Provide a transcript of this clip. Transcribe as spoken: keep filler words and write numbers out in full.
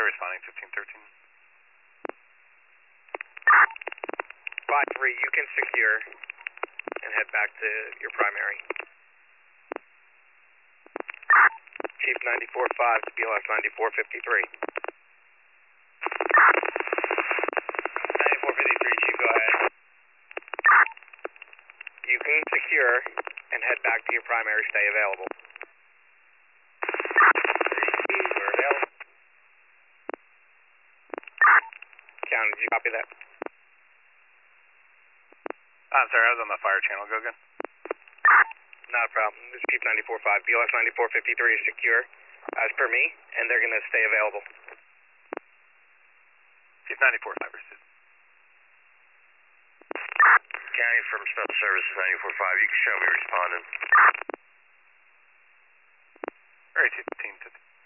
responding, fifteen thirteen. five three, you can secure and head back to your primary. Chief ninety-four five to B L S ninety-four fifty-three. ninety-four fifty-three, Chief, go ahead. You can secure and head back to your primary. Stay available. We're available. County, did you copy that? I'm sorry, I was on the fire channel. Go again. Not a problem. This is Chief ninety-four five. B L S ninety-four fifty-three is secure, as per me, and they're going to stay available. Chief ninety-four five, received. County from Special Services ninety-four five. You can show me responding. All right, Chief fifteen fifty.